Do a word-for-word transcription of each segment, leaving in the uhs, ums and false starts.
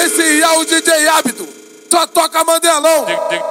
Esse é o D J Hábito, só toca Mandelão.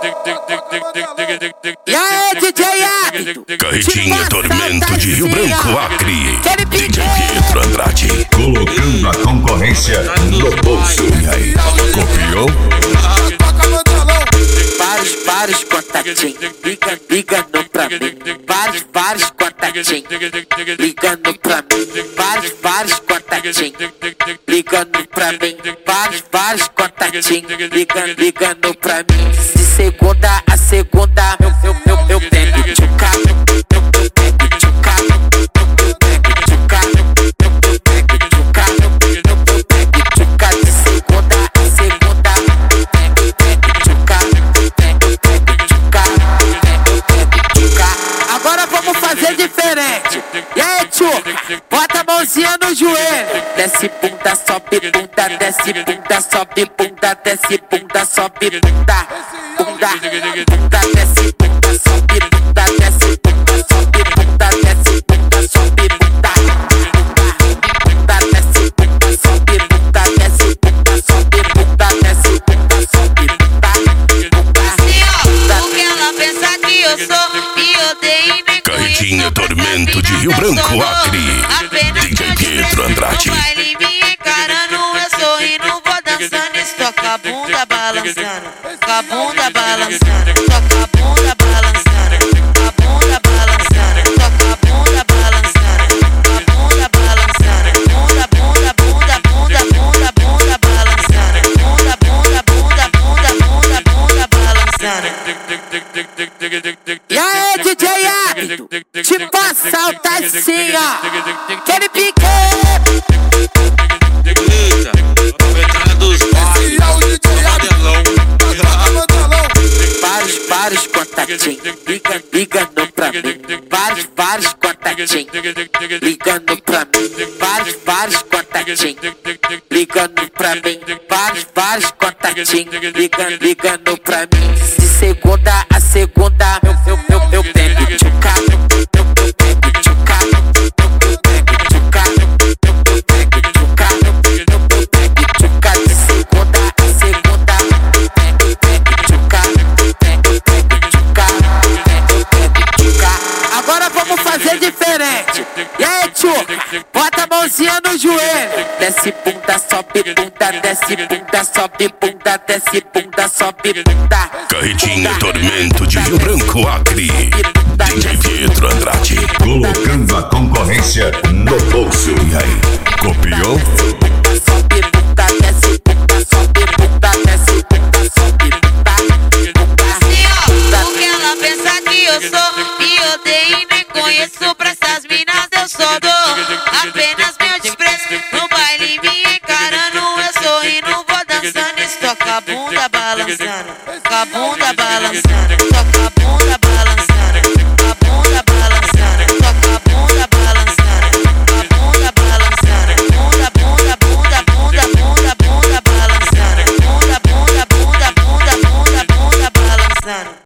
E aí, D J Hábito? Carretinha Tormento de Rio Branco, Acre. D J Pietro Andrade. Colocando a concorrência no bolso. E aí, copiou? Toca Mandelão. Vários, vários contatinhos liga, ligando pra mim. Vários, vários contatinhos ligando pra mim. Vários, vários contatinhos ligando pra mim. Vários, vários contatinhos ligando, ligando pra mim. De segunda a segunda eu, eu, eu, eu pego tchuca, eu, eu pego tchuca, eu pego tchuca, eu pego tchuca, eu pego tchuca. De segunda a segunda eu pego, pego tchuca, pego, pego tchuca, eu pego tchuca. Agora vamos fazer diferente. E aí, tio, bota a mãozinha no joelho. Desce bunda, sobe bunda, desce bunda, sobe bunda, desce bunda, sobe bunda, bunda, bunda, desce bunda, sobe bunda, desce bunda, sobe bunda, desce bunda, sobe bunda, bunda, desce bunda, sobe bunda, desce bunda, sobe bunda, desce bunda, sobe bunda, bunda. Assim, ó, porque ela pensa que eu sou e odeio e nem Carretinha Tormento de Rio Branco, Acre. D J Pietro Andrade. No baile me encarando, eu sorrindo, vou dançando. Isso toca a bunda balançando, toca a bunda balançando, toca a bunda balançando, toca a bunda balançando, toca a bunda balançando, toca a bunda balançando, bunda, bunda, bunda, bunda, bunda, bunda balançando, bunda, bunda, bunda, bunda, bunda, bunda balançando. E aí, D J Hábito, te passa assim, ó, aquele pique. Eita, aproveitando dos bares, Esse é o D J Hábito, só toca Mandelão. Vários, vários contatinhos liga, ligando pra mim. Vários, vários contatinhos ligando pra mim. Vários, vários contatinhos ligando pra mim. Vários, vários contatinhos ligando, ligando pra mim. De segunda a segunda eu, eu, eu, eu pego tchuca, eu, eu pego tchuca, eu pego tchuca, eu pego tchuca, eu pego tchuca. De segunda a segunda eu pego, pego tchuca, eu pego, pego tchuca, eu pego tchuca. Agora vamos fazer diferente. E aí, tio, bota a mãozinha no joelho. Desce bunda, sobe bunda, desce bunda, sobe bunda, desce bunda, sobe bunda. Carretinha Tormento de Rio Branco, Acre. D J Pietro Andrade. Colocando a concorrência no bolso. E aí, copiou? Sobe bunda, desce bunda, sobe bunda, desce bunda, sobe bunda, bunda. Assim, ó, porque ela pensa que eu sou e odeio e nem conheço. Pra essas minas eu só dou apenas meu desprezo. No baile me encarando, eu sorrindo, vou dançando. Isso toca a bunda balançando, toca a bunda balançando, toca a bunda